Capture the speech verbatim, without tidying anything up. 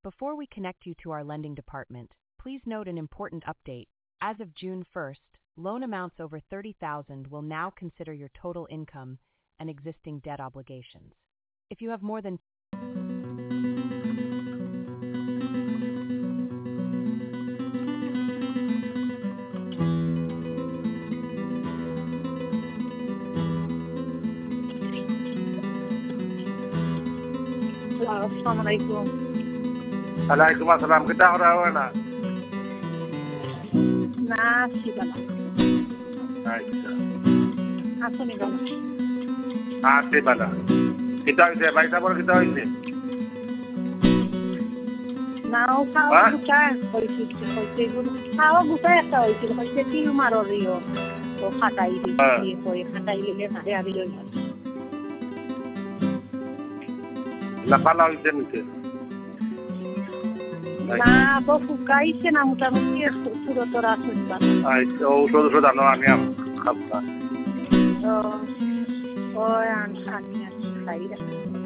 Before we connect you to our lending department, please note an important update. As of June first, loan amounts over thirty thousand will now consider your total income and existing debt obligations. If you have more than Assalamualaikum. Waalaikumsalam. Kita orang mana? Nasi bala. Aisyah. Asuni bala. Asli bala. Kita ini, baik sabar kita ini. Nau kau bukan, kau itu, kau itu, kau bukan kau itu, kau itu tiu marorio. Kau kata ini, kau kata ini ada ada yang. Lapala itu ni. Na, bofu kaise na mutamuti sudah terasa bala. Aisyah, oh sudah sudah no aniam. Kapsa. Oh, oh yang aneh, saya.